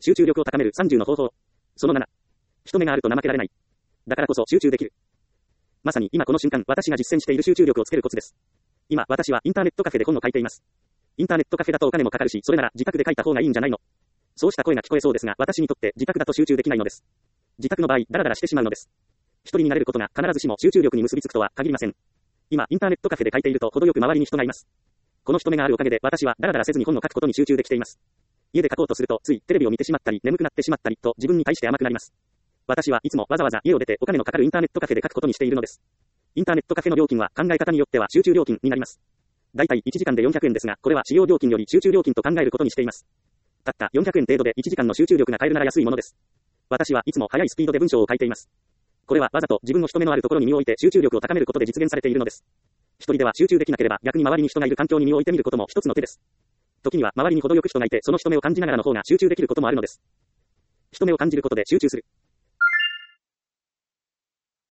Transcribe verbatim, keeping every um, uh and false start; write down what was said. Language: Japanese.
集中力を高めるさんじゅうの方法。そのなな。人目があると怠けられない。だからこそ集中できる。まさに今この瞬間、私が実践している集中力をつけるコツです。今、私はインターネットカフェで本を書いています。インターネットカフェだとお金もかかるし、それなら自宅で書いた方がいいんじゃないの。そうした声が聞こえそうですが、私にとって自宅だと集中できないのです。自宅の場合、ダラダラしてしまうのです。一人になれることが必ずしも集中力に結びつくとは限りません。今、インターネットカフェで書いていると程よく周りに人がいます。この人目があるおかげで私はダラダラせずに本を書くことに集中できています。家で書こうとすると、ついテレビを見てしまったり、眠くなってしまったりと自分に対して甘くなります。私はいつもわざわざ家を出てお金のかかるインターネットカフェで書くことにしているのです。インターネットカフェの料金は考え方によっては集中料金になります。だいたいいちじかんでよんひゃくえんですが、これは使用料金より集中料金と考えることにしています。たったよんひゃくえん程度でいちじかんの集中力が買えるなら安いものです。私はいつも速いスピードで文章を書いています。これはわざと自分の人目のあるところに身を置いて集中力を高めることで実現されているのです。一人では集中できなければ逆に周りに人がいる環境に身を置いてみることも一つの手です。時には周りに程よく人がいてその人目を感じながらの方が集中できることもあるのです。人目を感じることで集中する。